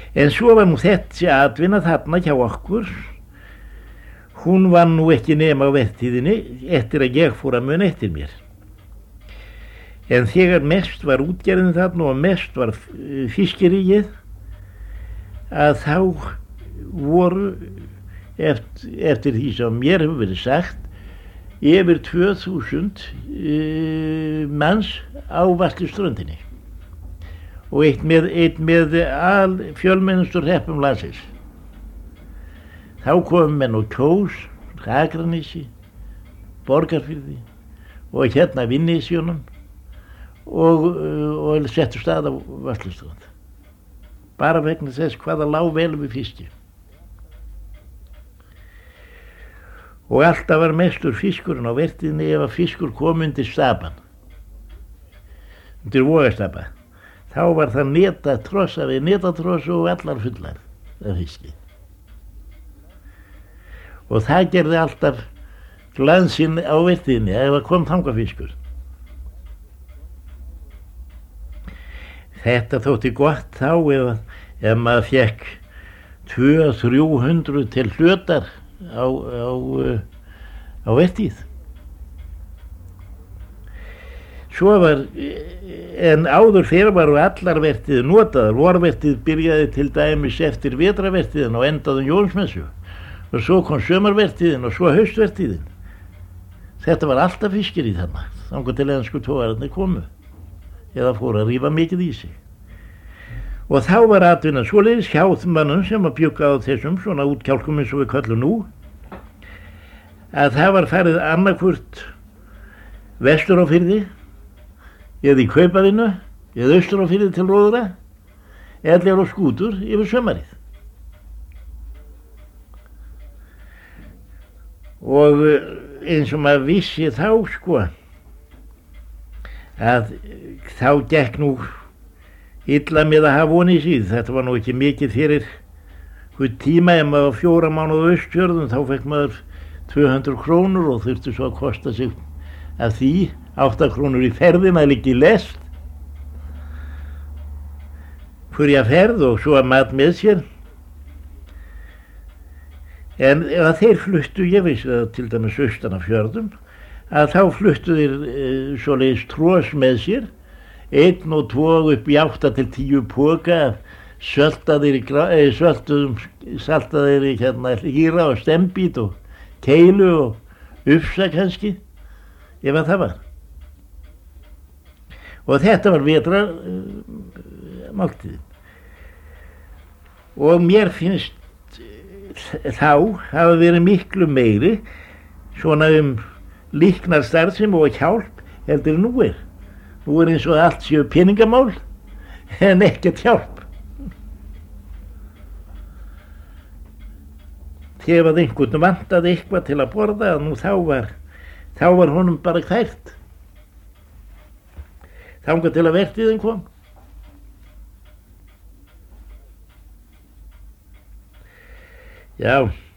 En svo var nú þessi atvinna þarna hjá okkur, hún var nú ekki nema á vertíðinni eftir að ég fór að muna eftir mér. En þegar mest var útgerðin þarna og mest var fiskiríið, að þá voru eftir því sem mér hefur verið sagt yfir 2000 manns á Vatnsleysuströndinni og einn með al fjölmennustur hreppum landsins. Þá komu menn á Kjós, Akranesi, Borgarfirði og hérna Vinnesjónum og settu stað á Vatnsleysuströnd bara vegna þess hvaða lá vel við fiski. Og alltaf var mestur fiskurinn á vertíðinni ef að fiskur kom undir stapan, undir Vogastapa. Þá var það netatrossa við netatross og allar fullar af fiski. Og það gerði alltaf glansinn á vertíðinni ef að kom þangafiskur. Þetta þótti gott þá ef maður fekk 200-300 til hlutar á vertíð. Svo var, en áður fyrr varu allar vertíðir notaðar. Vorvertíð byrjaði til dæmis eftir vetrarvertíðin og endaði Jónsmessu. Og svo kom sömarvertíðin og svo haustvertíðin. Þetta var alltaf fiskir í þarna, þangað til ensku togararnir komu. Eða fóru að rífa mikið í sig. Og þá var atvinna svoleiðis hjá mannum sem að bjugga á þessum svona útkjálkum eins og við köllum nú, að það var farið annarkvort vestur á firði, eða í kaupavinnu, eða austur á firði til róðra, eða á skútur yfir sömarið. Og eins og maður vissi þá sko, að þá gekk nú illa með að hafa von í síð. Þetta var nú ekki mikið fyrir hvern tíma. Ef maður var 4 mánuði á Austfjörðum þá fekk maður 200 krónur og þurfti svo að kosta sig af því 8 krónur í ferðina, líka í lest fyrir að ferð og svo að mat með sér. En ef þeir fluttu, ég vissi það til dæmis austan af fjörðum, að þá fluttu þeir svoleiðis tros með sér, 1 og 2 upp í 8 til 10 poka, saltaðir hérna hýra og stembít og keilu og ufsa kannski, ef að það var. Og þetta var vetrar máltíðin. Og mér finnst þá hafa verið miklu meiri svona líknar starfsemi og hjálp heldur nú er. Nú er eins og allt séu peningamál en ekkert hjálp. Þegar einhvern vantaði eitthvað til að borða, nú þá var honum bara kært. Þangað til að vertíðin kom. Já.